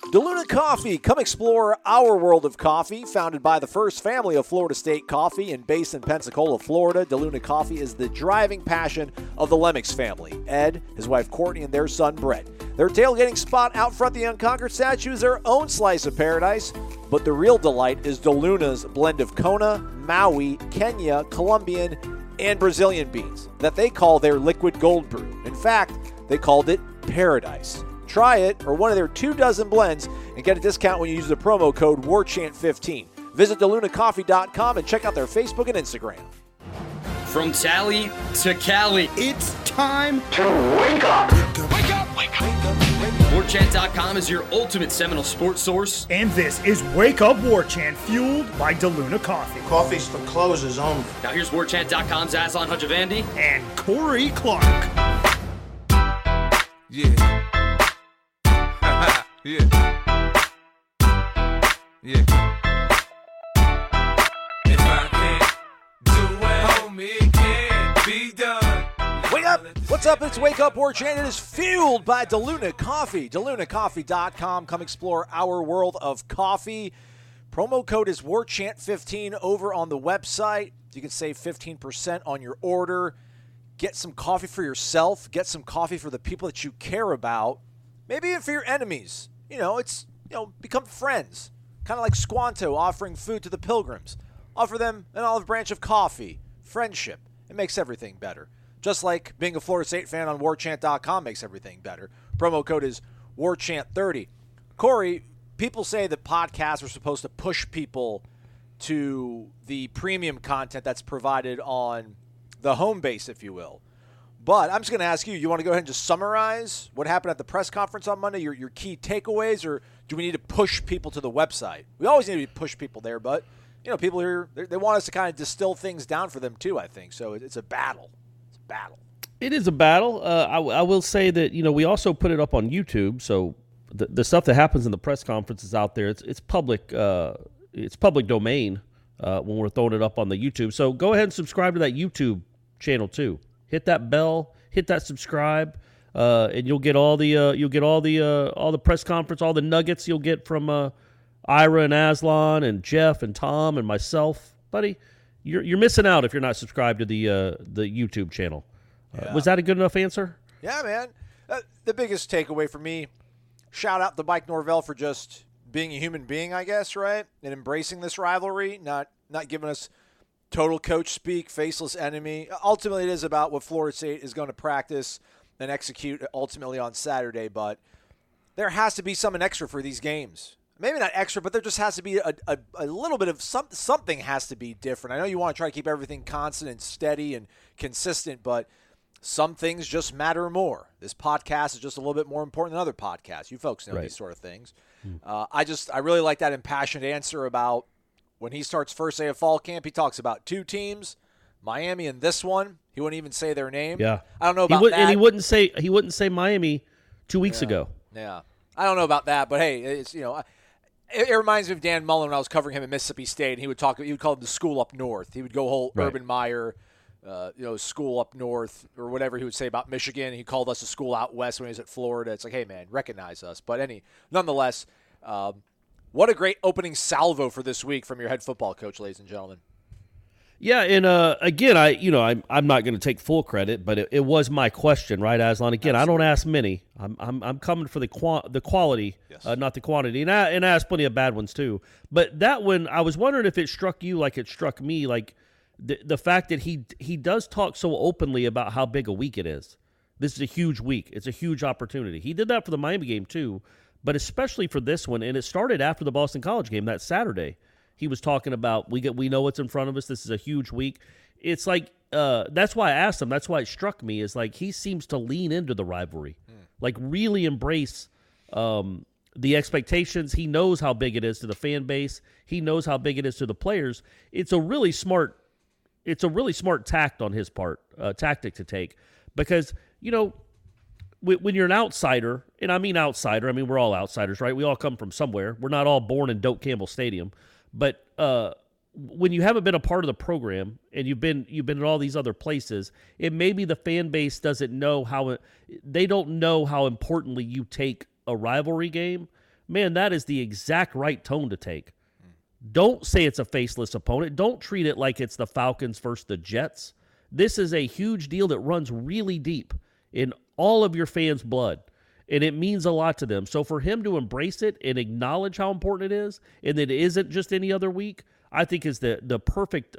DeLuna Coffee. Come explore our world of coffee. Founded by the first family of Florida State Coffee and based in Pensacola, Florida, DeLuna Coffee is the driving passion of the Lemmix family. Ed, his wife Courtney, and their son Brett. Their tailgating spot out front the Unconquered statue is their own slice of paradise. But the real delight is DeLuna's blend of Kona, Maui, Kenya, Colombian, and Brazilian beans that they call their liquid gold brew. In fact, they called it Paradise. Try it or one of their 24 blends and get a discount when you use the promo code WARCHANT15. Visit DeLunaCoffee.com and check out their Facebook and Instagram. From Tally to Cali, It's time to wake up. Wake up! Wake up! WarChant.com is your ultimate Seminole sports source. And this is Wake Up War Chant, fueled by DeLuna Coffee. Coffee's for closers only. Now here's WarChant.com's Aslan Hajavandi. And Corey Clark. Yeah. Yeah. Yeah. If I can't do it, homie, it can't be done. Wake up! What's up? It's Wake Up War Chant. It is fueled by DeLuna Coffee. DeLunaCoffee.com. Come explore our world of coffee. Promo code is WarChant15 over on the website. You can save 15% on your order. Get some coffee for yourself. Get some coffee for the people that you care about. Maybe even for your enemies. Become friends. Kind of like Squanto offering food to the pilgrims. Offer them an olive branch of coffee. Friendship. It makes everything better. Just like being a Florida State fan on WarChant.com makes everything better. Promo code is WarChant30. Corey, people say that podcasts are supposed to push people to the premium content that's provided on the home base, if you will. But I'm just going to ask you want to go ahead and just summarize what happened at the press conference on Monday, your key takeaways, or do we need to push people to the website? We always need to push people there, but people here, they want us to kind of distill things down for them too, I think. So it's a battle. It's a battle. It is a battle. I will say that, we also put it up on YouTube, so the stuff that happens in the press conference is out there. It's public domain when we're throwing it up on the YouTube. So go ahead and subscribe to that YouTube channel too. Hit that bell, hit that subscribe, and you'll get all the press conference, all the nuggets you'll get from Ira and Aslan and Jeff and Tom and myself, buddy. You're missing out if you're not subscribed to the YouTube channel. Yeah. Was that a good enough answer? Yeah, man. The biggest takeaway for me, shout out to Mike Norvell for just being a human being, I guess, right? And embracing this rivalry, not giving us total coach speak, faceless enemy. Ultimately, it is about what Florida State is going to practice and execute ultimately on Saturday, but there has to be something extra for these games. Maybe not extra, but there just has to be a little bit of something has to be different. I know you want to try to keep everything constant and steady and consistent, but some things just matter more. This podcast is just a little bit more important than other podcasts. You folks know right. These sort of things. I really like that impassioned answer about when he starts first day of fall camp. He talks about two teams, Miami and this one. He wouldn't even say their name. Yeah, I don't know about that. And he wouldn't say Miami 2 weeks ago. Yeah, I don't know about that, but hey, it's It reminds me of Dan Mullen when I was covering him at Mississippi State, and he would call it the school up north. He would go whole right. Urban Meyer, school up north, or whatever he would say about Michigan. He called us a school out west when he was at Florida. It's like, hey man, recognize us. But nonetheless, what a great opening salvo for this week from your head football coach, ladies and gentlemen. Yeah, and again, I'm not going to take full credit, but it was my question, right, Aslan? Again, absolutely. I don't ask many. I'm coming for the quality, yes. Not the quantity, and I asked plenty of bad ones too. But that one, I was wondering if it struck you like it struck me, like the fact that he does talk so openly about how big a week it is. This is a huge week. It's a huge opportunity. He did that for the Miami game too, but especially for this one, and it started after the Boston College game that Saturday. He was talking about we know what's in front of us. This is a huge week. It's like that's why I asked him. That's why it struck me is like he seems to lean into the rivalry, like really embrace the expectations. He knows how big it is to the fan base. He knows how big it is to the players. It's a really smart tact on his part, tactic to take because when you're an outsider, and I mean outsider, I mean we're all outsiders, right? We all come from somewhere. We're not all born in Doak Campbell Stadium. But when you haven't been a part of the program and you've been in all these other places, it maybe the fan base doesn't know how importantly you take a rivalry game. man, that is the exact right tone to take. Don't say it's a faceless opponent. Don't treat it like it's the Falcons versus the Jets. This is a huge deal that runs really deep in all of your fans' blood, and it means a lot to them. So for him to embrace it and acknowledge how important it is, and that it isn't just any other week, I think is the perfect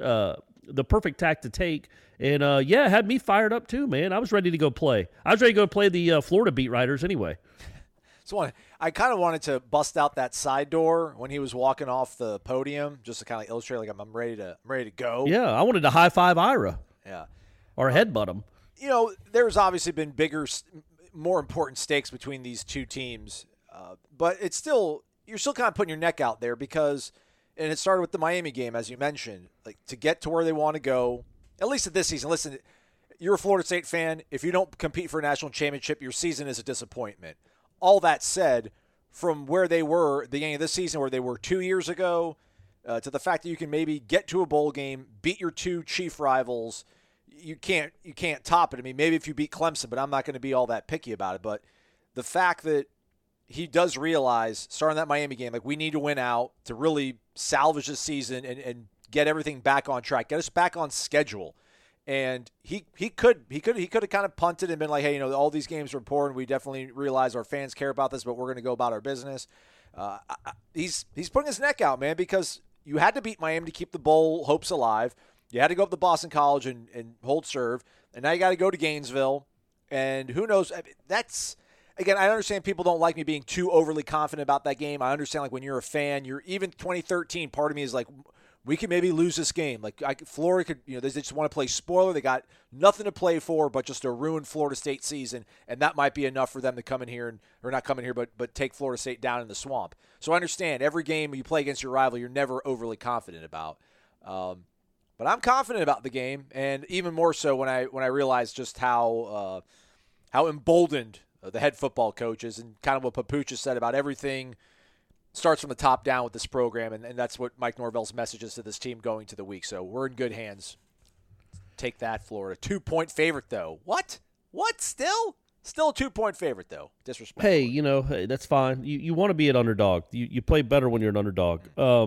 tack to take. And it had me fired up too, man. I was ready to go play. I was ready to go play the Florida beat writers anyway. So I kind of wanted to bust out that side door when he was walking off the podium, just to kind of illustrate, like I'm ready to go. Yeah, I wanted to high five Ira. Yeah, or headbutt him. You know, there's obviously been bigger, more important stakes between these two teams, but you're still kind of putting your neck out there because, and it started with the Miami game, as you mentioned, like to get to where they want to go, at least at this season. Listen, you're a Florida State fan. If you don't compete for a national championship, your season is a disappointment. All that said, from where they were at the beginning of this season, where they were 2 years ago, to the fact that you can maybe get to a bowl game, beat your two chief rivals, you can't top it. I mean, maybe if you beat Clemson, but I'm not going to be all that picky about it. But the fact that he does realize, starting that Miami game, like we need to win out to really salvage the season and get everything back on track, get us back on schedule. And he could have kind of punted and been like, hey, you know, all these games are important. We definitely realize our fans care about this, but we're going to go about our business. He's putting his neck out, man, because you had to beat Miami to keep the bowl hopes alive. You had to go up to Boston College and hold serve, and now you got to go to Gainesville. And who knows? Again, I understand people don't like me being too overly confident about that game. I understand, like, when you're a fan, even 2013, part of me is like, we could maybe lose this game. Like, Florida could, you know, they just want to play spoiler. They got nothing to play for but just a ruined Florida State season, and that might be enough for them to come in here or not come in here, but take Florida State down in the swamp. So I understand every game you play against your rival, you're never overly confident about. But I'm confident about the game, and even more so when I realized just how emboldened the head football coach is, and kind of what Papucha said about everything starts from the top down with this program, and that's what Mike Norvell's message is to this team going to the week. So we're in good hands. Take that, Florida. 2-point favorite, though. What? Still a 2-point favorite, though. Disrespectful. Hey, you know, that's fine. You want to be an underdog. You play better when you're an underdog.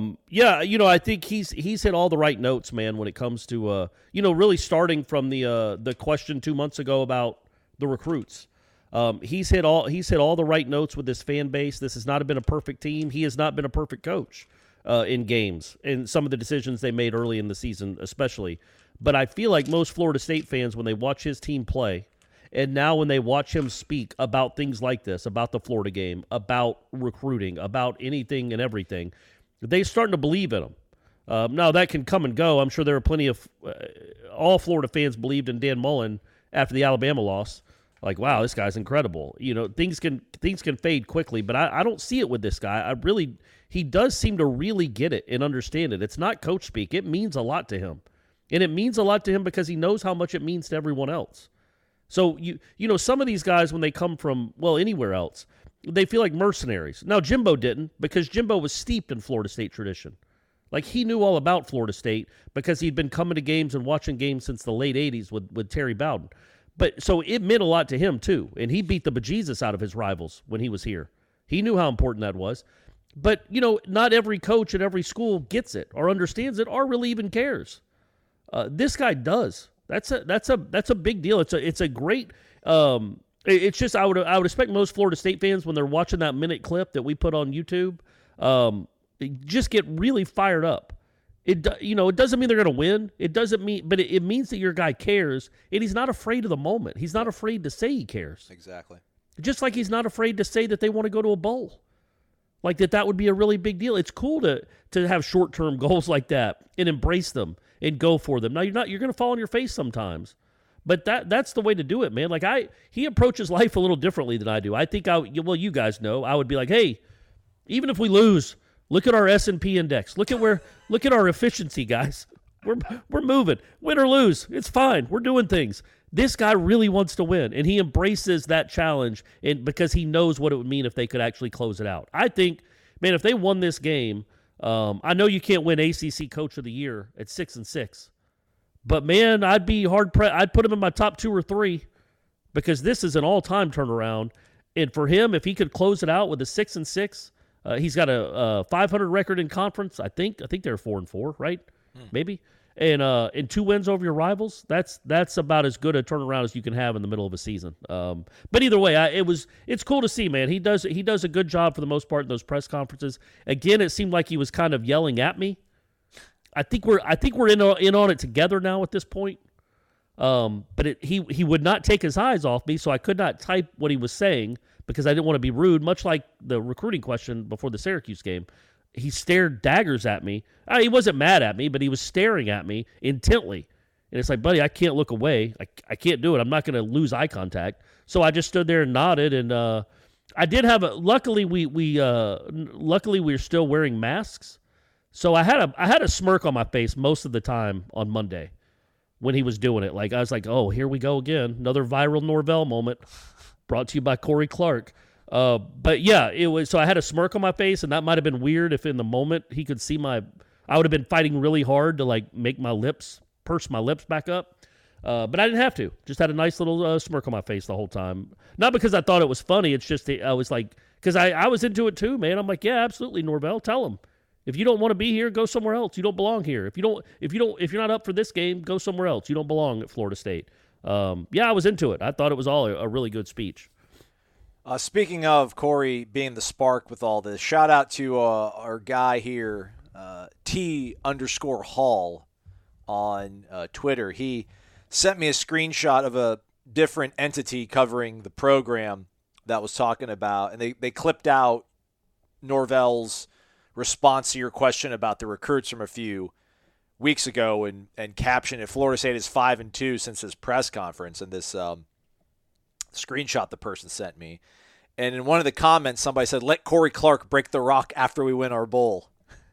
I think he's hit all the right notes, man, when it comes to really starting from the question 2 months ago about the recruits. He's hit all the right notes with this fan base. This has not been a perfect team. He has not been a perfect coach in games and some of the decisions they made early in the season, especially. But I feel like most Florida State fans, when they watch his team play, and now when they watch him speak about things like this, about the Florida game, about recruiting, about anything and everything, they're starting to believe in him. Now, that can come and go. I'm sure there are plenty of all Florida fans believed in Dan Mullen after the Alabama loss. Like, wow, this guy's incredible. You know, things can fade quickly, but I don't see it with this guy. He does seem to really get it and understand it. It's not coach speak. It means a lot to him. And it means a lot to him because he knows how much it means to everyone else. So, some of these guys, when they come from, anywhere else, they feel like mercenaries. Now, Jimbo didn't, because Jimbo was steeped in Florida State tradition. Like, he knew all about Florida State because he'd been coming to games and watching games since the late 80s with Terry Bowden. But so it meant a lot to him, too. And he beat the bejesus out of his rivals when he was here. He knew how important that was. But, not every coach at every school gets it or understands it or really even cares. This guy does. That's a big deal. It's a great. It's just I would expect most Florida State fans, when they're watching that minute clip that we put on YouTube, just get really fired up. It doesn't mean they're going to win. It doesn't mean, but it means that your guy cares, and he's not afraid of the moment. He's not afraid to say he cares. Exactly. Just like he's not afraid to say that they want to go to a bowl. Like that would be a really big deal. It's cool to have short-term goals like that and embrace them and go for them. Now you're going to fall on your face sometimes, but that's the way to do it, man. Like he approaches life a little differently than I do. I think you guys know, I would be like, hey, even if we lose, look at our S&P index. Look at our efficiency, guys. We're moving. Win or lose, it's fine. We're doing things. This guy really wants to win, and he embraces that challenge, and because he knows what it would mean if they could actually close it out. I think, man, if they won this game, I know you can't win ACC Coach of the Year at 6-6, but man, I'd be hard pressed. I'd put him in my top 2 or 3 because this is an all-time turnaround, and for him, if he could close it out with a 6-6, He's got a 500 record in conference. I think they're 4-4, right? Maybe. And 2 wins over your rivals. That's about as good a turnaround as you can have in the middle of a season. But either way, it's cool to see, man. He does a good job for the most part in those press conferences. Again, it seemed like he was kind of yelling at me. I think we're in on it together now at this point. But he would not take his eyes off me, so I could not type what he was saying because I didn't want to be rude, much like the recruiting question before the Syracuse game. He stared daggers at me. He wasn't mad at me, but he was staring at me intently. And it's like, buddy, I can't look away. I can't do it. I'm not going to lose eye contact. So I just stood there and nodded. And I did have luckily we're still wearing masks. So I had a smirk on my face most of the time on Monday when he was doing it. Like I was like, oh, here we go again. Another viral Norvell moment brought to you by Corey Clark. But yeah, it was, so I had a smirk on my face, and that might have been weird if in the moment he could see I would have been fighting really hard to like make purse my lips back up. But I didn't have to. Just had a nice little smirk on my face the whole time. Not because I thought it was funny. It's just, I was like, because I was into it too, man. I'm like, yeah, absolutely, Norvell, tell him. If you don't want to be here, go somewhere else. You don't belong here. If you're not up for this game, go somewhere else. You don't belong at Florida State. Yeah, I was into it. I thought it was all a really good speech. Speaking of Corey being the spark with all this, shout out to our guy here, T_Hall on Twitter. He sent me a screenshot of a different entity covering the program that was talking about, and they clipped out Norvell's response to your question about the recruits from a few weeks ago and captioned it, Florida State is 5-2 since his press conference, and this screenshot the person sent me. And in one of the comments, somebody said, let Corey Clark break the rock after we win our bowl.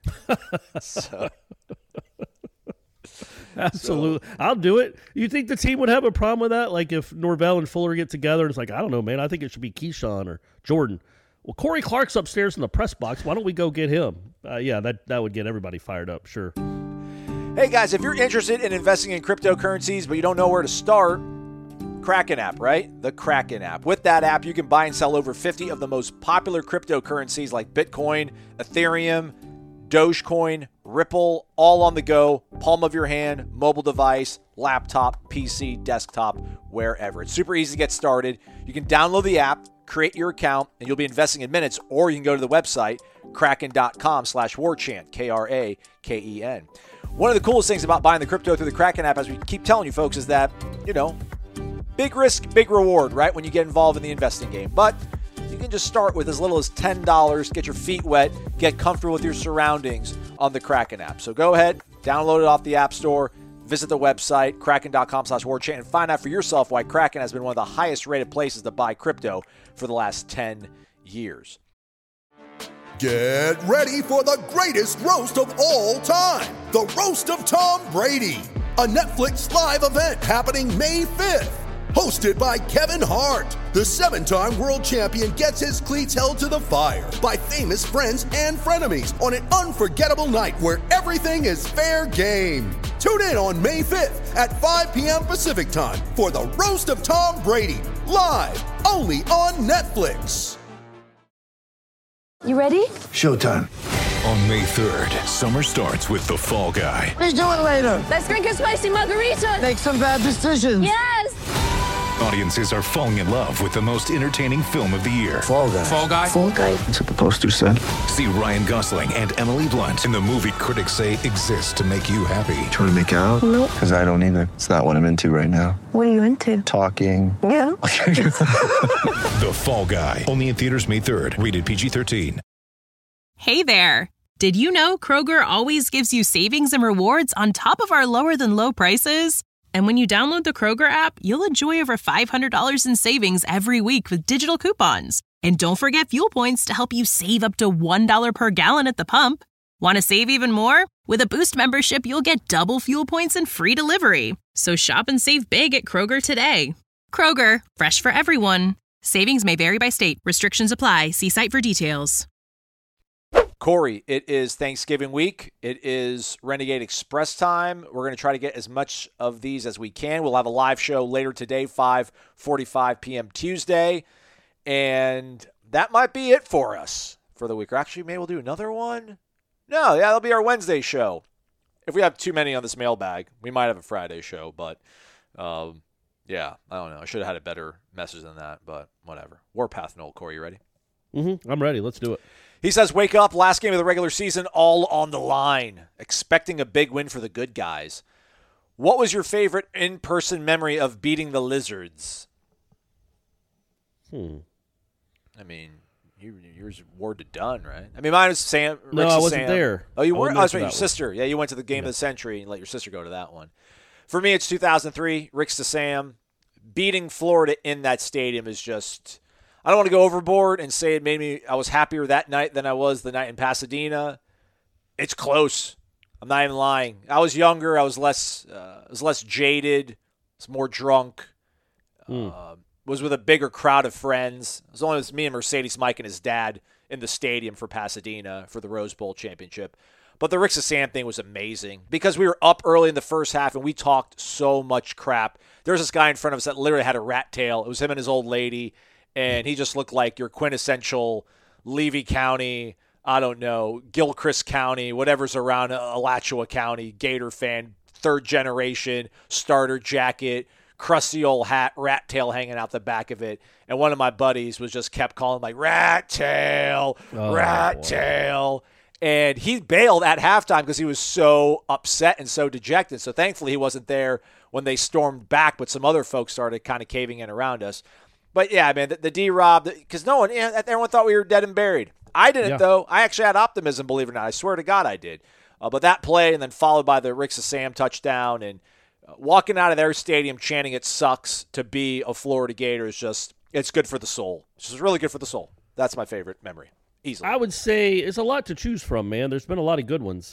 Absolutely. I'll do it. You think the team would have a problem with that? Like if Norvell and Fuller get together and it's like, I don't know, man, I think it should be Keyshawn or Jordan. Well, Corey Clark's upstairs in the press box. Why don't we go get him? Yeah, that would get everybody fired up, sure. Hey, guys, if you're interested in investing in cryptocurrencies but you don't know where to start, Kraken app, right? The Kraken app. With that app, you can buy and sell over 50 of the most popular cryptocurrencies like Bitcoin, Ethereum, Dogecoin, Ripple, all on the go, palm of your hand, mobile device, laptop, PC, desktop, wherever. It's super easy to get started. You can download the app, create your account, and you'll be investing in minutes, or you can go to the website, kraken.com/warchant, Kraken. One of the coolest things about buying the crypto through the Kraken app, as we keep telling you folks, is that, big risk, big reward, right, when you get involved in the investing game. But you can just start with as little as $10, get your feet wet, get comfortable with your surroundings on the Kraken app. So go ahead, download it off the App Store, visit the website, kraken.com/warchant, and find out for yourself why Kraken has been one of the highest rated places to buy crypto for the last 10 years. Get ready for the greatest roast of all time, the Roast of Tom Brady, a Netflix live event happening May 5th. Hosted by Kevin Hart, the 7-time world champion gets his cleats held to the fire by famous friends and frenemies on an unforgettable night where everything is fair game. Tune in on May 5th at 5 p.m. Pacific time for the Roast of Tom Brady, live only on Netflix. You ready? Showtime. On May 3rd, summer starts with The Fall Guy. Let's do it later. Let's drink a spicy margarita. Make some bad decisions. Yes! Audiences are falling in love with the most entertaining film of the year. Fall Guy. Fall Guy? Fall Guy. That's what the poster said. See Ryan Gosling and Emily Blunt in the movie critics say exists to make you happy. Trying to make it out? Nope. Because I don't either. It's not what I'm into right now. What are you into? Talking. Yeah. The Fall Guy. Only in theaters May 3rd. Rated PG-13. Hey there. Did you know Kroger always gives you savings and rewards on top of our lower than low prices? And when you download the Kroger app, you'll enjoy over $500 in savings every week with digital coupons. And don't forget fuel points to help you save up to $1 per gallon at the pump. Want to save even more? With a Boost membership, you'll get double fuel points and free delivery. So shop and save big at Kroger today. Kroger, fresh for everyone. Savings may vary by state. Restrictions apply. See site for details. Corey, it is Thanksgiving week. It is Renegade Express time. We're going to try to get as much of these as we can. We'll have a live show later today, 5:45 p.m. Tuesday. And that might be it for us for the week. Or actually, maybe we'll do another one. No, yeah, that'll be our Wednesday show. If we have too many on this mailbag, we might have a Friday show. But, yeah, I don't know. I should have had a better message than that, but whatever. Warpath Noel, Corey, you ready? Mm-hmm. I'm ready. Let's do it. He says, wake up, last game of the regular season, all on the line. Expecting a big win for the good guys. What was your favorite in-person memory of beating the Lizards? I mean, yours wore to done, right? I mean, mine was Sam. No, Rick's I wasn't Sam. there. Oh, you weren't? Oh, that's right, your one. sister. Yeah, you went to the game of the century and let your sister go to that one. For me, it's 2003, Rick's to Sam. Beating Florida in that stadium is just, I don't want to go overboard and say I was happier that night than I was the night in Pasadena. It's close. I'm not even lying. I was younger. I was less jaded. I was more drunk. Was with a bigger crowd of friends. It was only me and Mercedes Mike and his dad in the stadium for Pasadena for the Rose Bowl championship. But the Ricks of Sam thing was amazing because we were up early in the first half and we talked so much crap. There was this guy in front of us that literally had a rat tail. It was him and his old lady, and he just looked like your quintessential Levy County, I don't know, Gilchrist County, whatever's around Alachua County, Gator fan, third generation, starter jacket, crusty old hat, rat tail hanging out the back of it. And one of my buddies just kept calling like, rat tail, rat tail. And he bailed at halftime because he was so upset and so dejected. So thankfully he wasn't there when they stormed back, but some other folks started kind of caving in around us. But yeah, man, the D-Rob, because everyone thought we were dead and buried. I didn't, though. I actually had optimism, believe it or not. I swear to God I did. But that play and then followed by the Ricks of Sam touchdown and walking out of their stadium chanting it sucks to be a Florida Gator is just, it's good for the soul. It's just really good for the soul. That's my favorite memory. Easily. I would say it's a lot to choose from, man. There's been a lot of good ones.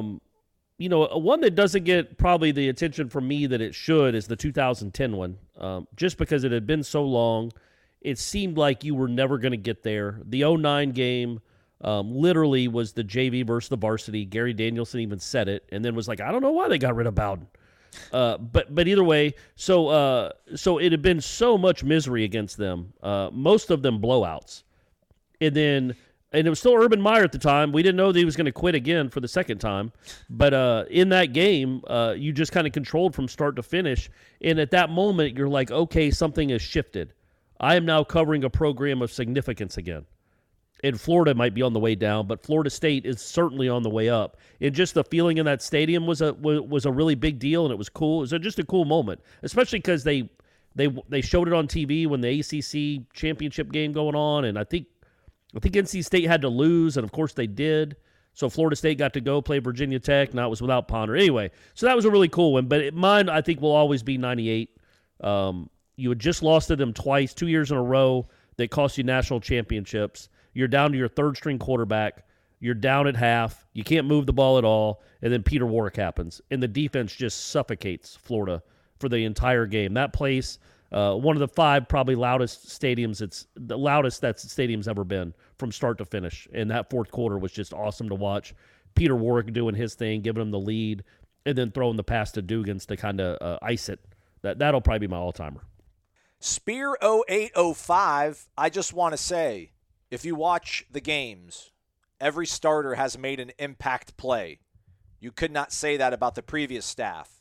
One that doesn't get probably the attention from me that it should is the 2010 one. Just because it had been so long, it seemed like you were never going to get there. The 2009 game literally was the JV versus the varsity. Gary Danielson even said it, and then was like, I don't know why they got rid of Bowden. But either way, so it had been so much misery against them. Most of them blowouts, and it was still Urban Meyer at the time. We didn't know that he was going to quit again for the second time. But in that game, you just kind of controlled from start to finish. And at that moment, you're like, okay, something has shifted. I am now covering a program of significance again. And Florida might be on the way down, but Florida State is certainly on the way up. And just the feeling in that stadium was a really big deal, and it was cool. It was just a cool moment, especially because they showed it on TV when the ACC championship game going on, and I think NC State had to lose, and of course they did. So Florida State got to go play Virginia Tech. Now it was without Ponder. Anyway, so that was a really cool one. But mine, I think, will always be 98. You had just lost to them twice, 2 years in a row that cost you national championships. You're down to your third-string quarterback. You're down at half. You can't move the ball at all. And then Peter Warwick happens. And the defense just suffocates Florida for the entire game. That place, one of the 5 probably loudest stadiums. It's the loudest that stadium's ever been from start to finish. And that fourth quarter was just awesome to watch. Peter Warwick doing his thing, giving him the lead, and then throwing the pass to Dugans to kind of ice it. That'll probably be my all-timer. Spear 0805, I just want to say, if you watch the games, every starter has made an impact play. You could not say that about the previous staff.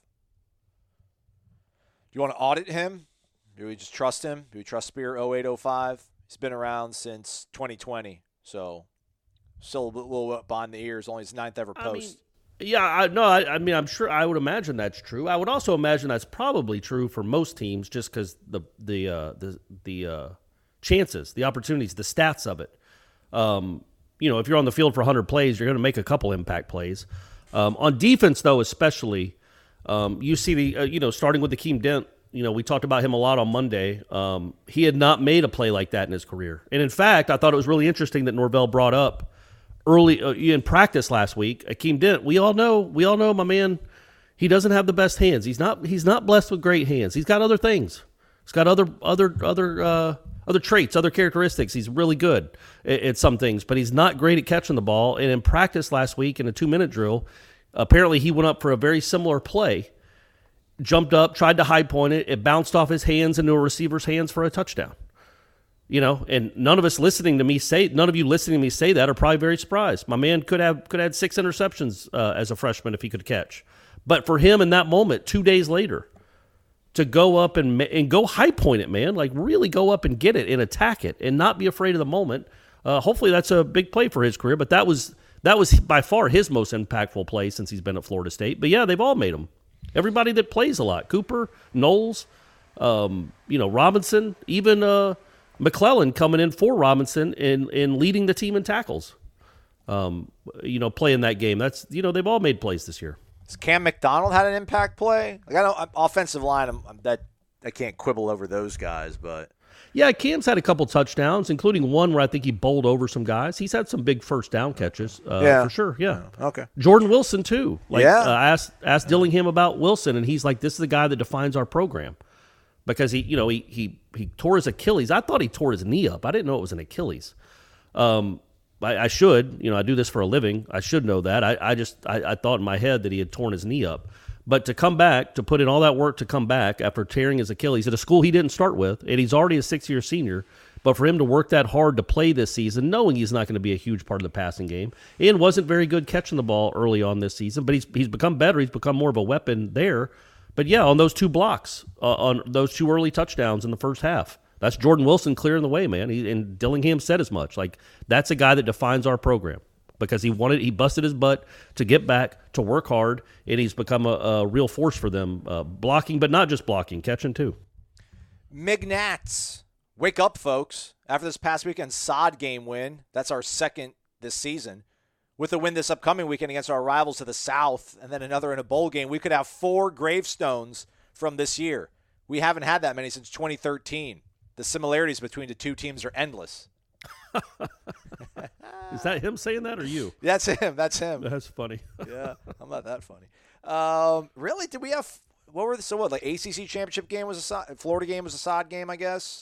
Do you want to audit him? Do we just trust him? Do we trust Spear 0805? He's been around since 2020, so still a little behind the ears, only his 9th ever post. I mean, I'm sure, I would imagine that's true. I would also imagine that's probably true for most teams just because the chances, the opportunities, the stats of it. If you're on the field for 100 plays, you're going to make a couple impact plays. On defense, though, especially, you see starting with Akeem Dent, we talked about him a lot on Monday. He had not made a play like that in his career. And in fact, I thought it was really interesting that Norvell brought up early in practice last week, Akeem Dent. We all know, my man, he doesn't have the best hands. He's not blessed with great hands. He's got other things. He's got other traits, other characteristics. He's really good at some things, but he's not great at catching the ball. And in practice last week in a 2-minute drill, apparently he went up for a very similar play, jumped up, tried to high point it. It bounced off his hands into a receiver's hands for a touchdown. And none of you listening to me say that are probably very surprised. My man could have had 6 interceptions as a freshman if he could catch. But for him in that moment, 2 days later, to go up and go high point it, man, like really go up and get it and attack it and not be afraid of the moment. Hopefully that's a big play for his career. But that was by far his most impactful play since he's been at Florida State. But yeah, they've all made them. Everybody that plays a lot, Cooper, Knowles, Robinson, even McClellan coming in for Robinson and leading the team in tackles, playing that game. That's, they've all made plays this year. Has Cam McDonald had an impact play? Like, I know offensive line, I can't quibble over those guys, but. Yeah, Cam's had a couple touchdowns, including one where I think he bowled over some guys. He's had some big first down catches, for sure. Yeah. Okay. Jordan Wilson too. I asked Dillingham about Wilson, and he's like, "This is the guy that defines our program," because he tore his Achilles. I thought he tore his knee up. I didn't know it was an Achilles. I should, I do this for a living. I should know that. I thought in my head that he had torn his knee up. But to come back, to put in all that work to come back after tearing his Achilles at a school he didn't start with, and he's already a 6-year senior, but for him to work that hard to play this season, knowing he's not going to be a huge part of the passing game, and wasn't very good catching the ball early on this season, but he's become better. He's become more of a weapon there. But yeah, on those 2 blocks, on those 2 early touchdowns in the first half, that's Jordan Wilson clearing the way, man. And Dillingham said as much. Like, that's a guy that defines our program. Because he busted his butt to get back, to work hard, and he's become a real force for them, blocking, but not just blocking, catching too. McNats, wake up, folks. After this past weekend sod game win, that's our second this season. With a win this upcoming weekend against our rivals to the south, and then another in a bowl game, we could have 4 gravestones from this year. We haven't had that many since 2013. The similarities between the two teams are endless. Is that him saying that or you? That's him. That's funny. Yeah, I'm not that funny. Really? Did we have like ACC championship game was Florida game was a sod game, I guess.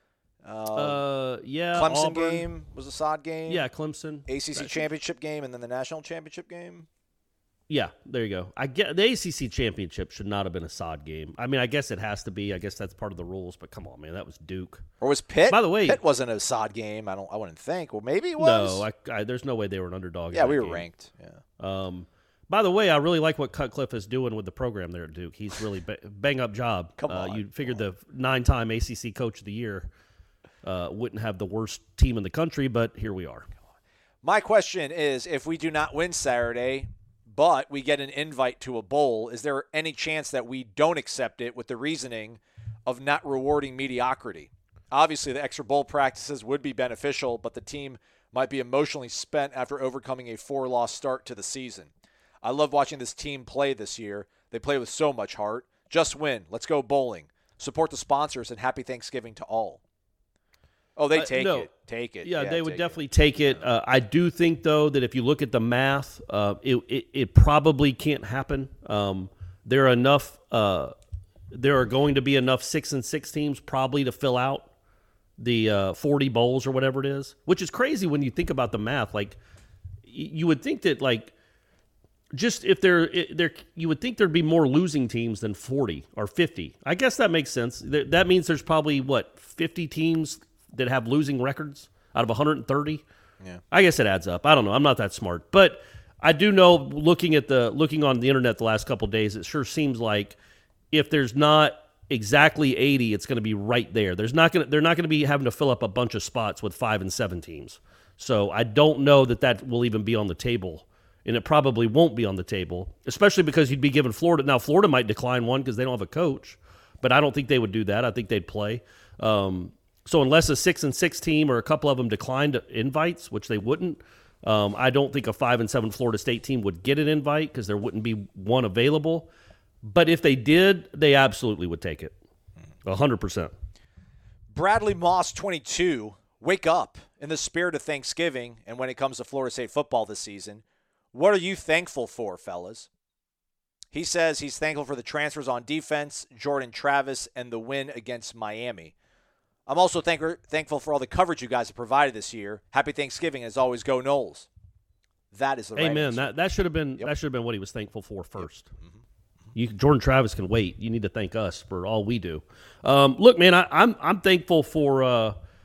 Yeah. Clemson Auburn game was a sod game. Yeah, Clemson. ACC championship game and then the national championship game. Yeah, there you go. I get the ACC championship should not have been a sod game. I mean, I guess it has to be. I guess that's part of the rules. But come on, man, that was Duke. Or was Pitt? By the way, Pitt wasn't a sod game. I wouldn't think. Well, maybe it was. No, there's no way they were an underdog. Yeah, we were game. ranked. Yeah. By the way, I really like what Cutcliffe is doing with the program there at Duke. He's really bang up job. Come on. You figured the 9-time ACC Coach of the Year wouldn't have the worst team in the country, but here we are. My question is, if we do not win Saturday, but we get an invite to a bowl, is there any chance that we don't accept it with the reasoning of not rewarding mediocrity? Obviously, the extra bowl practices would be beneficial, but the team might be emotionally spent after overcoming a 4-loss start to the season. I love watching this team play this year. They play with so much heart. Just win. Let's go bowling. Support the sponsors, and happy Thanksgiving to all. Oh, they take it. Take it. Yeah, they would definitely take it. I do think, though, that if you look at the math, it probably can't happen. There are going to be enough 6-6 teams probably to fill out the 40 bowls or whatever it is, which is crazy when you think about the math. Like, you would think that, like, just if you would think there'd be more losing teams than 40 or 50. I guess that makes sense. That means there's probably 50 teams that have losing records out of 130. Yeah. I guess it adds up. I don't know. I'm not that smart, but I do know looking on the internet the last couple of days, it sure seems like if there's not exactly 80, it's going to be right there. They're not going to be having to fill up a bunch of spots with 5 and 7 teams. So I don't know that will even be on the table, and it probably won't be on the table, especially because you'd be giving Florida. Now, Florida might decline one because they don't have a coach, but I don't think they would do that. I think they'd play. So unless a 6-6 team or a couple of them declined invites, which they wouldn't, I don't think a 5 and 7 Florida State team would get an invite because there wouldn't be one available. But if they did, they absolutely would take it, 100%. Bradley Moss, 22. Wake up in the spirit of Thanksgiving, and when it comes to Florida State football this season, what are you thankful for, fellas? He says he's thankful for the transfers on defense, Jordan Travis, and the win against Miami. I'm also thankful for all the coverage you guys have provided this year. Happy Thanksgiving, as always. Go Noles. That is the right Amen. answer. That should have been what he was thankful for first. Yep. Jordan Travis can wait. You need to thank us for all we do. Look, man, I'm thankful for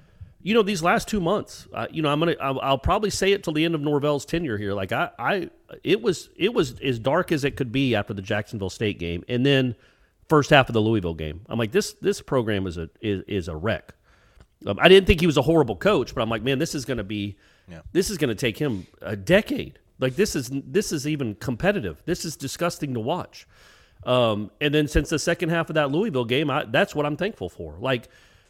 these last 2 months, I'll probably say it till the end of Norvell's tenure here. Like it was as dark as it could be after the Jacksonville State game, and then first half of the Louisville game. I'm like, this program is a wreck. I didn't think he was a horrible coach, but I'm like, man, this is going to take him a decade. Like this is even competitive. This is disgusting to watch. And then since the second half of that Louisville game, that's what I'm thankful for. Like,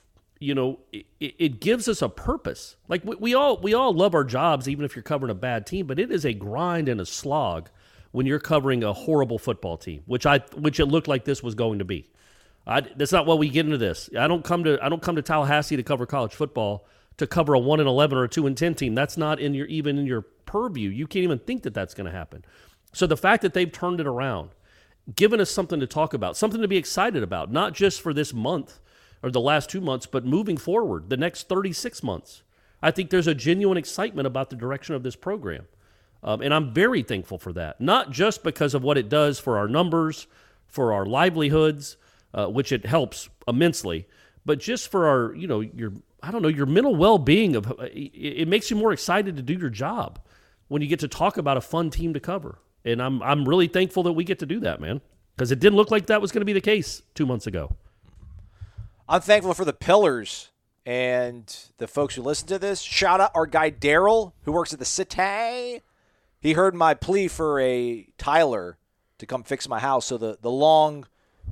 it gives us a purpose. Like we all love our jobs, even if you're covering a bad team, but it is a grind and a slog when you're covering a horrible football team, which it looked like this was going to be. That's not why we get into this. I don't come to Tallahassee to cover college football to cover a 1-11 or a 2-10 team. That's not even in your purview. You can't even think that that's going to happen. So the fact that they've turned it around, given us something to talk about, something to be excited about, not just for this month or the last 2 months, but moving forward, the next 36 months. I think there's a genuine excitement about the direction of this program. And I'm very thankful for that, not just because of what it does for our numbers, for our livelihoods, which it helps immensely, but just for our, your mental well-being. It makes you more excited to do your job when you get to talk about a fun team to cover. And I'm really thankful that we get to do that, man, because it didn't look like that was going to be the case 2 months ago. I'm thankful for the Pillars and the folks who listen to this. Shout out our guy Daryl, who works at the Cité. He heard my plea for a tiler to come fix my house. So the long,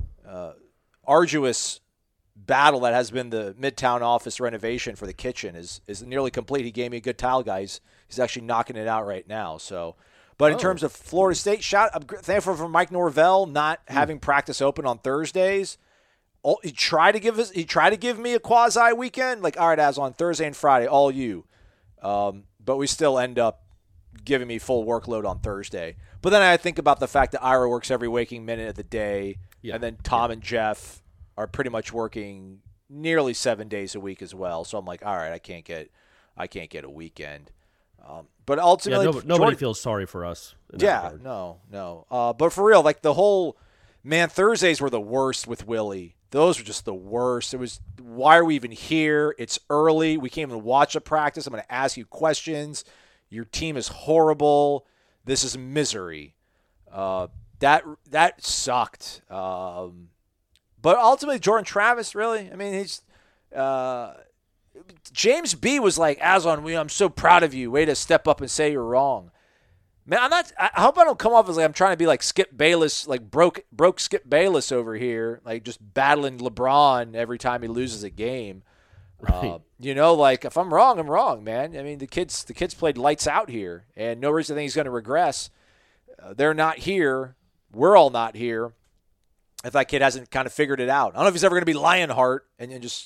arduous battle that has been the Midtown office renovation for the kitchen is nearly complete. He gave me a good tile guy. He's actually knocking it out right now. So, but in terms of Florida State, I'm thankful for Mike Norvell not having practice open on Thursdays. He tried to give me a quasi weekend. Like, all right, as on Thursday and Friday, all you. But we still end up giving me full workload on Thursday. But then I think about the fact that Ira works every waking minute of the day, and then Tom and Jeff are pretty much working nearly 7 days a week as well. So I'm like, all right, I can't get a weekend. But ultimately, nobody feels sorry for us. Yeah, no. But for real, like the whole Thursdays were the worst with Willie. Those were just the worst. It was, why are we even here? It's early. We can't even watch a practice. I'm going to ask you questions. Your team is horrible. This is misery. That sucked. But ultimately, Jordan Travis, really, I mean, he's James B was like, Aslan, I'm so proud of you. Way to step up and say you're wrong. Man, I hope I don't come off as like I'm trying to be like Skip Bayless, like broke Skip Bayless over here, like just battling LeBron every time he loses a game. Right. Like if I'm wrong, I'm wrong, man. I mean, the kids played lights out here, and no reason to think he's going to regress. They're not here. We're all not here. If that kid hasn't kind of figured it out, I don't know if he's ever going to be Lionheart and just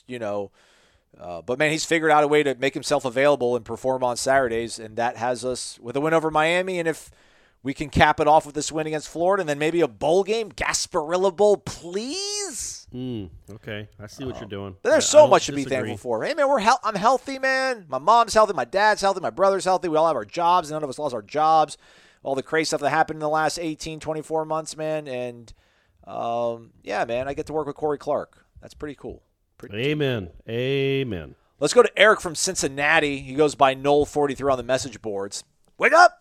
but man, he's figured out a way to make himself available and perform on Saturdays, and that has us with a win over Miami. And if we can cap it off with this win against Florida, and then maybe a bowl game, Gasparilla Bowl, please. Okay, I see what you're doing. But there's so much to be thankful for. Hey, man, I'm healthy, man. My mom's healthy. My dad's healthy. My brother's healthy. We all have our jobs. None of us lost our jobs. All the crazy stuff that happened in the last 18, 24 months, man. And, yeah, man, I get to work with Corey Clark. That's pretty cool. Amen. Let's go to Eric from Cincinnati. He goes by Noel43 on the message boards. Wake up!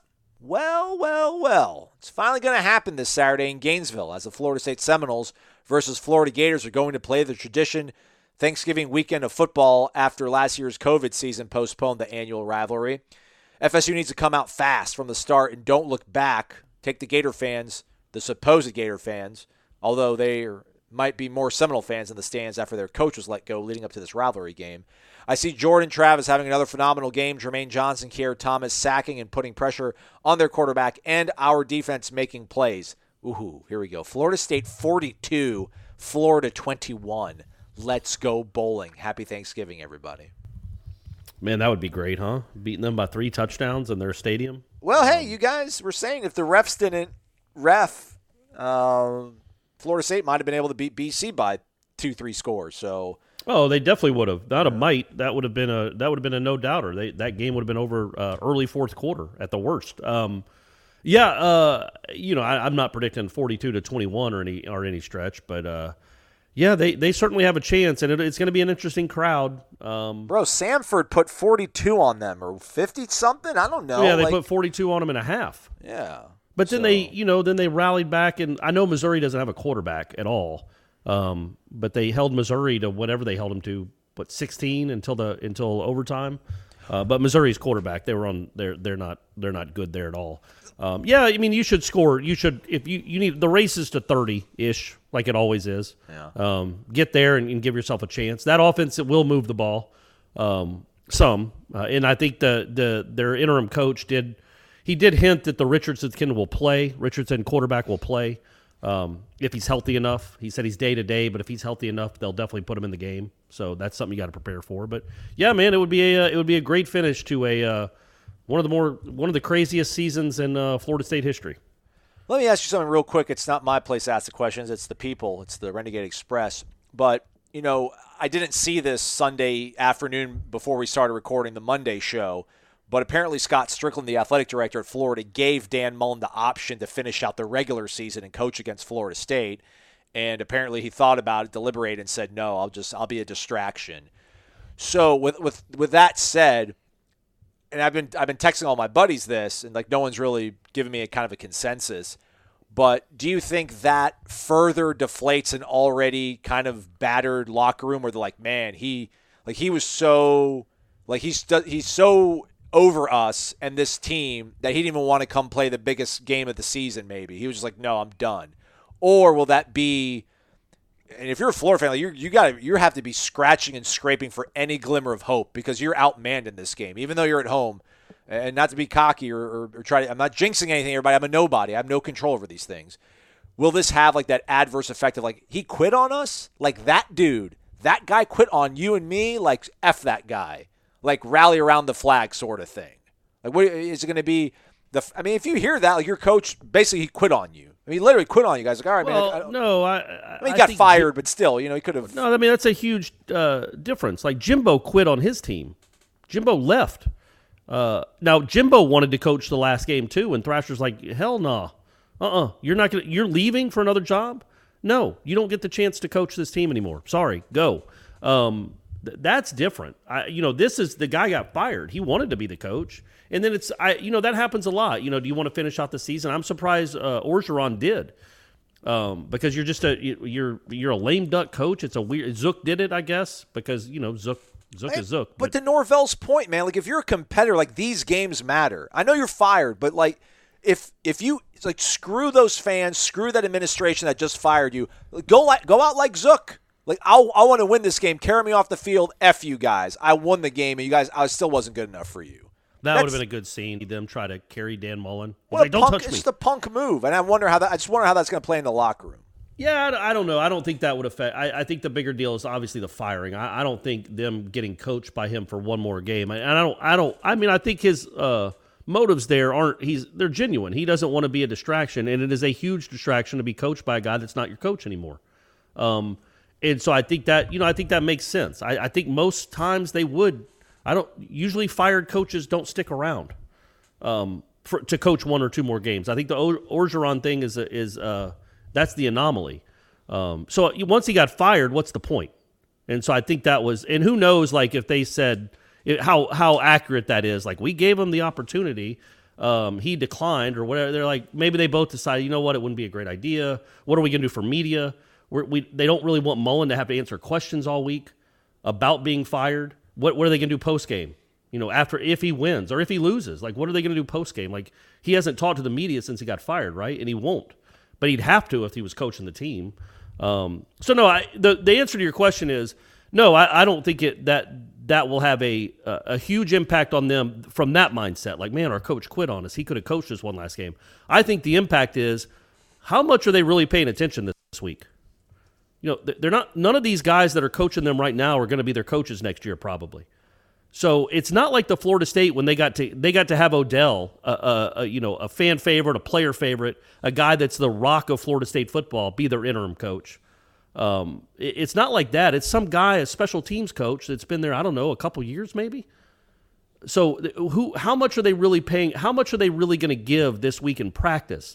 Well. It's finally going to happen this Saturday in Gainesville as the Florida State Seminoles versus Florida Gators are going to play the tradition Thanksgiving weekend of football after last year's COVID season postponed the annual rivalry. FSU needs to come out fast from the start and don't look back. Take the Gator fans, the supposed Gator fans, although they might be more Seminole fans in the stands after their coach was let go leading up to this rivalry game. I see Jordan Travis having another phenomenal game. Jermaine Johnson, Kier Thomas sacking and putting pressure on their quarterback, and our defense making plays. Ooh, here we go. Florida State 42, Florida 21. Let's go bowling. Happy Thanksgiving, everybody. Man, that would be great, huh? Beating them by 3 touchdowns in their stadium. Well, hey, you guys were saying if the refs didn't ref, Florida State might have been able to beat BC by 2-3 scores. So, they definitely would have. Not a might. That would have been a no doubter. That game would have been over early fourth quarter at the worst. I'm not predicting 42-21 or any stretch, but Yeah, they certainly have a chance, and it's going to be an interesting crowd. Bro, Samford put 42 on them, or 50-something? I don't know. Yeah, they put 42 on them and a half. Yeah. But then they rallied back, and I know Missouri doesn't have a quarterback at all, but they held Missouri to whatever they held them to, 16 until overtime. But Missouri's quarterback, they're not good there at all. Yeah, I mean, you should score. You should, if you need, the race is to 30-ish, like it always is. Yeah. Get there and give yourself a chance. That offense, it will move the ball some, and I think their interim coach did hint that the Richardson kid will play. Richardson quarterback will play if he's healthy enough. He said he's day-to-day, but if he's healthy enough, they'll definitely put him in the game. So that's something you got to prepare for. But yeah, man, it would be a great finish to one of the craziest seasons in Florida State history. Let me ask you something real quick. It's not my place to ask the questions. It's the people. It's the Renegade Express. But I didn't see this Sunday afternoon before we started recording the Monday show. But apparently Scott Strickland, the athletic director at Florida, gave Dan Mullen the option to finish out the regular season and coach against Florida State. And apparently he thought about it, deliberated, and said, no, I'll be a distraction. So with that said, and I've been texting all my buddies this, and no one's really given me a kind of a consensus. But do you think that further deflates an already kind of battered locker room where they're like, man, he was so he's so over us and this team that he didn't even want to come play the biggest game of the season? Maybe he was just like, no, I'm done. Or will that be? And if you're a Florida fan, you have to be scratching and scraping for any glimmer of hope because you're outmanned in this game, even though you're at home. And not to be cocky or try to, I'm not jinxing anything, everybody. I'm a nobody. I have no control over these things. Will this have that adverse effect of he quit on us? That dude, that guy quit on you and me? F that guy. Rally around the flag sort of thing. What is it going to be? If you hear that, your coach basically he quit on you. He literally quit on you guys. All right, man. He got fired, but still, he could have. No, that's a huge difference. Jimbo quit on his team. Jimbo left. Now Jimbo wanted to coach the last game too, and Thrasher's like, hell no, you're not gonna. You're leaving for another job. No, you don't get the chance to coach this team anymore. Sorry, go. That's different. This is the guy got fired. He wanted to be the coach. And then that happens a lot. Do you want to finish out the season? I'm surprised Orgeron did, because you're just you're a lame duck coach. It's a weird. Zook did it, I guess, because Zook is Zook. But to Norvell's point, man, if you're a competitor, these games matter. I know you're fired, but if you screw those fans, screw that administration that just fired you, go out like Zook. I want to win this game. Carry me off the field. F you guys. I won the game, and you guys, I still wasn't good enough for you. That would have been a good scene. Them try to carry Dan Mullen. Don't touch me. It's just a punk move, and I just wonder how that's going to play in the locker room. Yeah, I don't know. I don't think that would affect. I think the bigger deal is obviously the firing. I don't think them getting coached by him for one more game. I think his motives there they're genuine. He doesn't want to be a distraction, and it is a huge distraction to be coached by a guy that's not your coach anymore. And so I think that makes sense. I think most times they would. Usually fired coaches don't stick around to coach one or two more games. I think the Orgeron thing is that's the anomaly. So once he got fired, what's the point? And so I think that was, and who knows, if they said how accurate that is. We gave him the opportunity, he declined or whatever. They're maybe they both decided, you know what, it wouldn't be a great idea. What are we gonna do for media? They don't really want Mullen to have to answer questions all week about being fired. What are they going to do post game? If he wins or if he loses, what are they going to do post game? He hasn't talked to the media since he got fired, right? And he won't, but he'd have to if he was coaching the team. So no, the answer to your question is no. I don't think that will have a huge impact on them from that mindset. Man, our coach quit on us. He could have coached us one last game. I think the impact is how much are they really paying attention this week? They're not. None of these guys that are coaching them right now are going to be their coaches next year, probably. So it's not like the Florida State when they got to have Odell, a fan favorite, a player favorite, a guy that's the rock of Florida State football, be their interim coach. It's not like that. It's some guy, a special teams coach that's been there, I don't know, a couple years maybe. So how much are they really paying? How much are they really going to give this week in practice?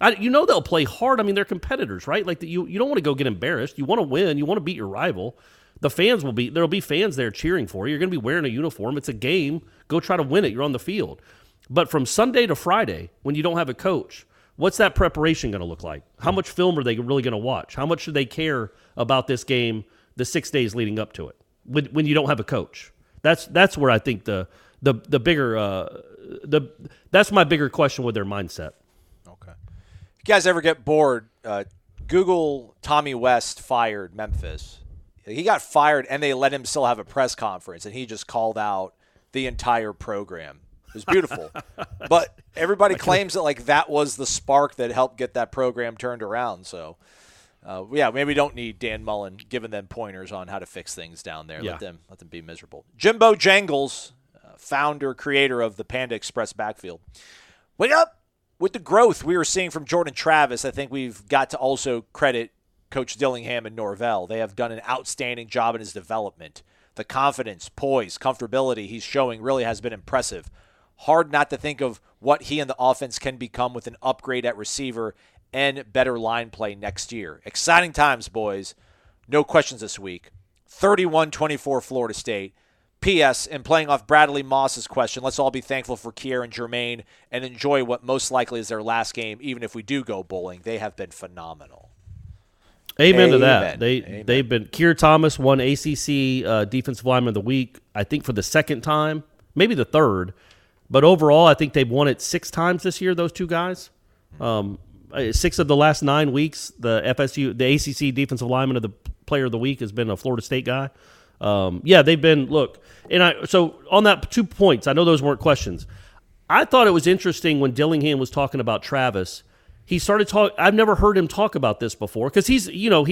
They'll play hard. I mean, they're competitors, right? Like you don't want to go get embarrassed. You want to win. You want to beat your rival. The fans there'll be fans there cheering for you. You're going to be wearing a uniform. It's a game. Go try to win it. You're on the field. But from Sunday to Friday, when you don't have a coach, what's that preparation going to look like? How much film are they really going to watch? How much should they care about this game the 6 days leading up to it when you don't have a coach? That's where I think the bigger that's my bigger question with their mindset. Okay. If you guys ever get bored, Google Tommy West fired Memphis. He got fired, and they let him still have a press conference, and he just called out the entire program. It was beautiful. But everybody claims that that was the spark that helped get that program turned around. So, maybe we don't need Dan Mullen giving them pointers on how to fix things down there. Yeah. Let them be miserable. Jimbo Jangles, founder, creator of the Panda Express backfield. Wake up! With the growth we were seeing from Jordan Travis, I think we've got to also credit Coach Dillingham and Norvell. They have done an outstanding job in his development. The confidence, poise, comfortability he's showing really has been impressive. Hard not to think of what he and the offense can become with an upgrade at receiver and better line play next year. Exciting times, boys. No questions this week. 31-24 Florida State. P.S. In playing off Bradley Moss's question, let's all be thankful for Kier and Jermaine and enjoy what most likely is their last game, even if we do go bowling. They have been phenomenal. Amen to that. They've been. Keir Thomas won ACC Defensive Lineman of the Week, I think for the second time, maybe the third. But overall, I think they've won it 6 times this year, those two guys. 6 of the last 9 weeks, the ACC Defensive Lineman of the Player of the Week has been a Florida State guy. They've been, look, so on that 2 points, I know those weren't questions. I thought it was interesting when Dillingham was talking about Travis. He started talking. I've never heard him talk about this before because he's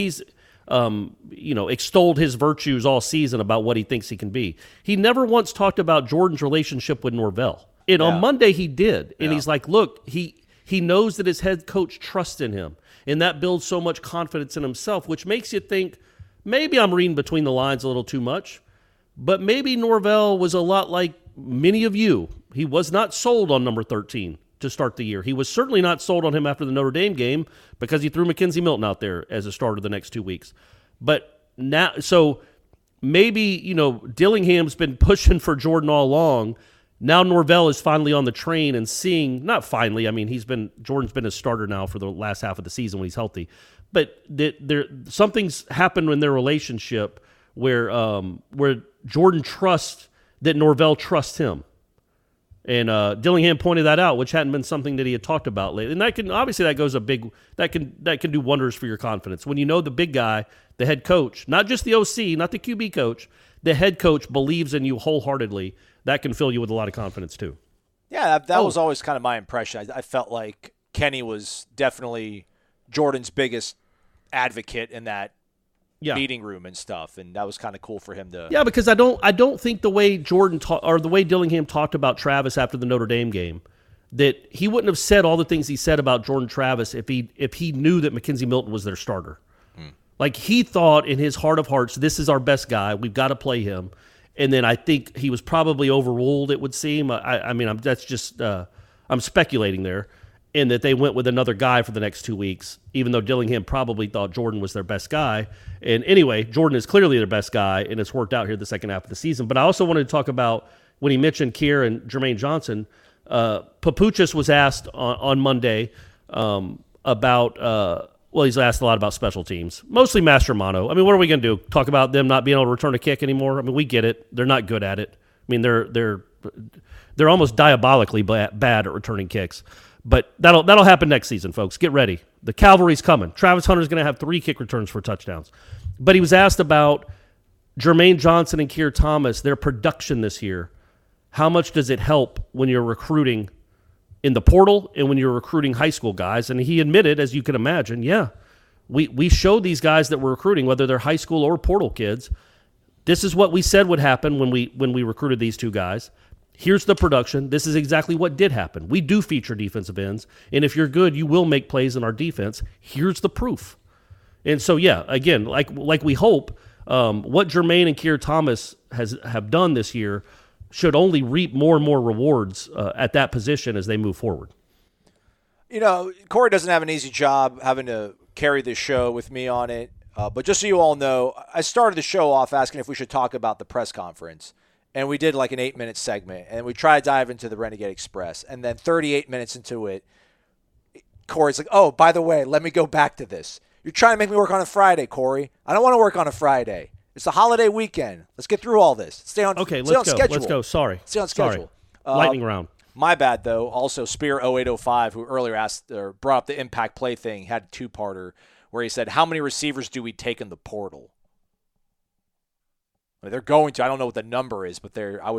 extolled his virtues all season about what he thinks he can be. He never once talked about Jordan's relationship with Norvell. And on Monday he did, and he's like, look, he knows that his head coach trusts in him, and that builds so much confidence in himself, which makes you think maybe I'm reading between the lines a little too much, but maybe Norvell was a lot like many of you. He was not sold on number 13 to start the year. He was certainly not sold on him after the Notre Dame game because he threw Mackenzie Milton out there as a starter the next 2 weeks. But now, so maybe, Dillingham's been pushing for Jordan all along. Now Norvell is finally on the train and seeing, not finally, I mean, Jordan's been a starter now for the last half of the season when he's healthy. But something's happened in their relationship where Jordan trusts that Norvell trusts him. And Dillingham pointed that out, which hadn't been something that he had talked about lately. And that can do wonders for your confidence. When you know the big guy, the head coach, not just the OC, not the QB coach, the head coach believes in you wholeheartedly, that can fill you with a lot of confidence too. Yeah, that was always kind of my impression. I felt like Kenny was definitely Jordan's biggest advocate in that meeting room and stuff, and that was kind of cool for him to. Yeah, because I don't think the way the way Dillingham talked about Travis after the Notre Dame game, that he wouldn't have said all the things he said about Jordan Travis if he knew that Mackenzie Milton was their starter. Like he thought in his heart of hearts, this is our best guy. We've got to play him. And then I think he was probably overruled, it would seem. I'm speculating there. And that they went with another guy for the next 2 weeks, even though Dillingham probably thought Jordan was their best guy. And anyway, Jordan is clearly their best guy, and it's worked out here the second half of the season. But I also wanted to talk about, when he mentioned Kier and Jermaine Johnson, Papuchis was asked on Monday about he's asked a lot about special teams, mostly Mastromanno. I mean, what are we going to do? Talk about them not being able to return a kick anymore? I mean, we get it. They're not good at it. I mean, they're almost diabolically bad at returning kicks. But that'll happen next season, folks. Get ready. The cavalry's coming. Travis Hunter's going to have 3 kick returns for touchdowns. But he was asked about Jermaine Johnson and Keir Thomas, their production this year. How much does it help when you're recruiting in the portal and when you're recruiting high school guys? And he admitted, as you can imagine, we showed these guys that we're recruiting, whether they're high school or portal kids, this is what we said would happen when we recruited these 2 guys. Here's the production. This is exactly what did happen. We do feature defensive ends, and if you're good, you will make plays in our defense. Here's the proof. And so, again, like we hope, what Jermaine and Keir Thomas have done this year should only reap more and more rewards at that position as they move forward. Corey doesn't have an easy job having to carry this show with me on it. But just so you all know, I started the show off asking if we should talk about the press conference. And we did like an 8-minute segment. And we tried to dive into the Renegade Express. And then 38 minutes into it, Corey's like, oh, by the way, let me go back to this. You're trying to make me work on a Friday, Corey. I don't want to work on a Friday. It's a holiday weekend. Let's get through all this. Stay on schedule. Let's go. Sorry. Stay on schedule. Lightning round. My bad, though. Also, Spear 0805, who earlier asked or brought up the impact play thing, had a two-parter where he said, how many receivers do we take in the portal? I mean, they're going to. I don't know what the number is, but I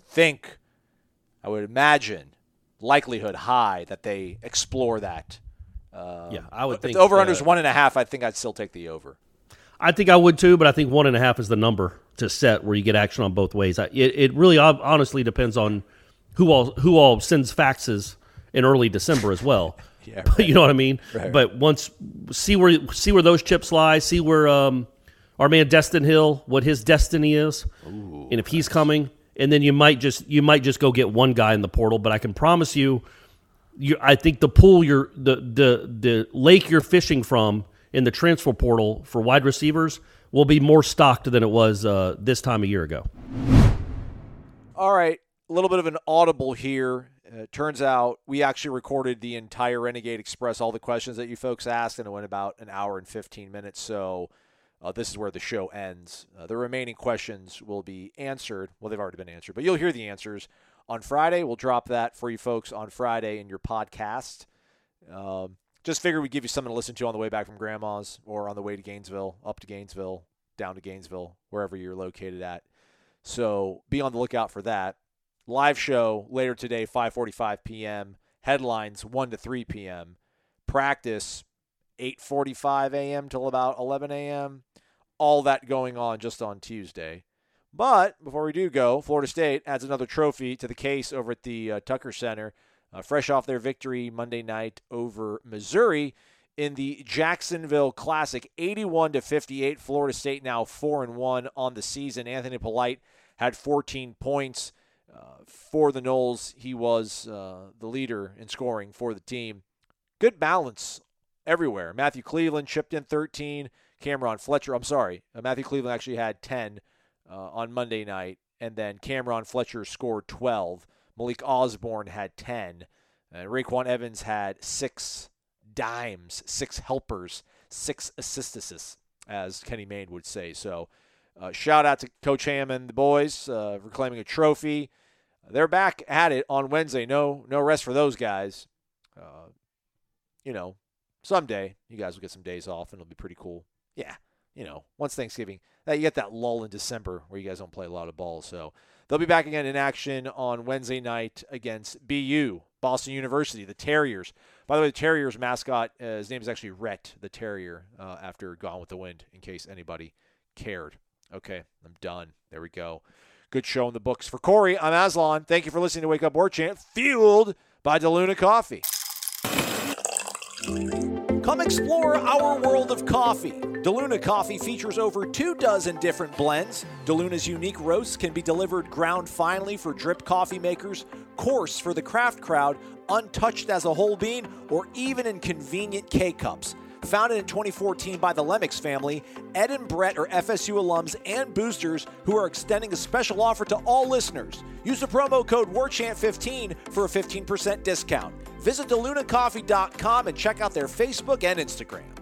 would imagine, likelihood high that they explore that. I would think. If the over-under is 1.5, I think I'd still take the over. I think I would too, but I think 1.5 is the number to set where you get action on both ways. It really honestly depends on who all sends faxes in early December as well. Yeah, right. You know what I mean? Right. But once see where those chips lie, see where our man Destin Hill, what his destiny is, and if he's coming, and then you might just go get one guy in the portal. But I can promise you, I think the pool the lake you're fishing from in the transfer portal for wide receivers will be more stocked than it was this time a year ago. All right, a little bit of an audible here. Turns out we actually recorded the entire Renegade Express, all the questions that you folks asked, and it went about an hour and 15 minutes. So this is where the show ends. The remaining questions will be answered. Well, they've already been answered, but you'll hear the answers on Friday. We'll drop that for you folks on Friday in your podcast. Just figured we'd give you something to listen to on the way back from Grandma's or on the way to Gainesville, up to Gainesville, down to Gainesville, wherever you're located at. So be on the lookout for that. Live show later today, 5:45 p.m. Headlines 1 to 3 p.m. Practice 8:45 a.m. till about 11 a.m. All that going on just on Tuesday. But before we do go, Florida State adds another trophy to the case over at the Tucker Center. Fresh off their victory Monday night over Missouri in the Jacksonville Classic, 81-58. Florida State now 4-1 on the season. Anthony Polite had 14 points. For the Noles, he was the leader in scoring for the team. Good balance everywhere. Matthew Cleveland chipped in 13. Matthew Cleveland actually had 10 on Monday night, and then Cameron Fletcher scored 12. Malik Osborne had 10. And Raekwon Evans had 6 dimes, 6 helpers, 6 assists, as Kenny Mayne would say. So shout out to Coach Ham and the boys for claiming a trophy. They're back at it on Wednesday. No rest for those guys. Someday you guys will get some days off, and it'll be pretty cool. Yeah, once Thanksgiving, you get that lull in December where you guys don't play a lot of ball. So they'll be back again in action on Wednesday night against BU, Boston University, the Terriers. By the way, the Terriers mascot, his name is actually Rhett the Terrier after Gone with the Wind, in case anybody cared. Okay, I'm done. There we go. Good show in the books. For Corey, I'm Aslan. Thank you for listening to Wake Up War Chant, fueled by DeLuna Coffee. Come explore our world of coffee. DeLuna Coffee features over 24 different blends. DeLuna's unique roasts can be delivered ground finely for drip coffee makers, coarse for the craft crowd, untouched as a whole bean, or even in convenient K-Cups. Founded in 2014 by the Lemmix family, Ed and Brett are FSU alums and boosters who are extending a special offer to all listeners. Use the promo code WARCHANT15 for a 15% discount. Visit DeLunaCoffee.com and check out their Facebook and Instagram.